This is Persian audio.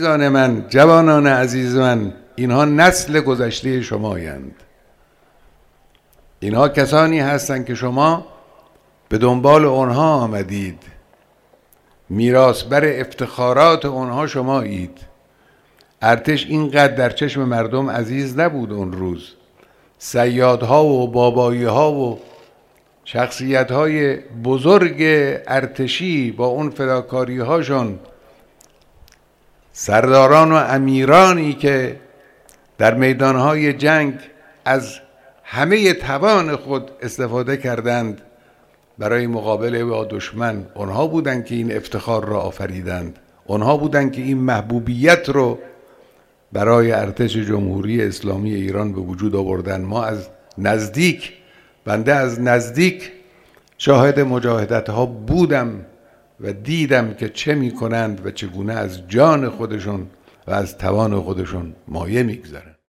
عزیزان من، جوانان عزیز من، اینها نسل گذشته شمایند. اینها کسانی هستند که شما به دنبال اونها آمدید، میراثبر افتخارات اونها شمایید. ارتش اینقدر در چشم مردم عزیز نبود اون روز. صیادها و باباییها و شخصیت‌های بزرگ ارتشی با اون فداکاری‌هاشون، سرداران و امیرانی که در میدانهای جنگ از همه توان خود استفاده کردند برای مقابله با دشمن، اونها بودند که این افتخار را آفریدند. اونها بودند که این محبوبیت رو برای ارتش جمهوری اسلامی ایران به وجود آوردن. ما از نزدیک، بنده از نزدیک شاهد مجاهدت ها بودم و دیدم که چه می کنند و چگونه از جان خودشون و از توان خودشون مایه می گذارند.